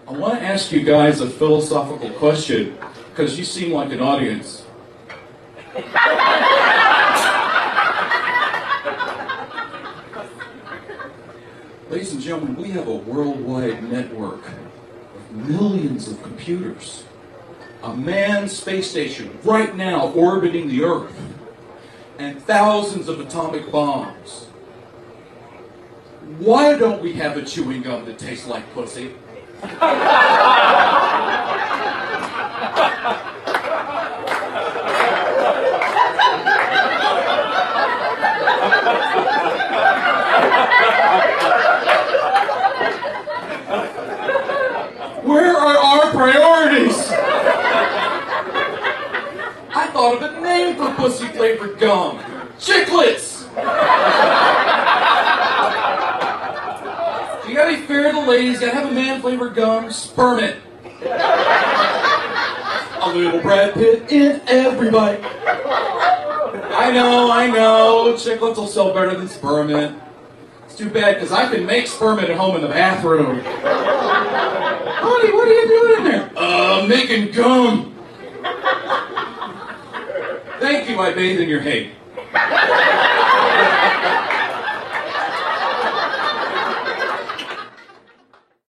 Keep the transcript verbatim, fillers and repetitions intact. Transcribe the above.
I want to ask you guys a philosophical question, because you seem like an audience. Ladies and gentlemen, we have a worldwide network of millions of computers. A manned space station right now orbiting the Earth. And thousands of atomic bombs. Why don't we have a chewing gum that tastes like pussy? Where are our priorities? I thought of a name for pussy-flavored gum. Chiclets! You gotta be fair to the ladies, gotta have a man-flavored gum, sperm it. A little Brad Pitt in everybody. I know, I know, chiclets will sell better than sperm it. It's too bad, because I can make sperm it at home in the bathroom. Honey, what are you doing in there? Uh, making gum. Thank you, I bathe in your hate.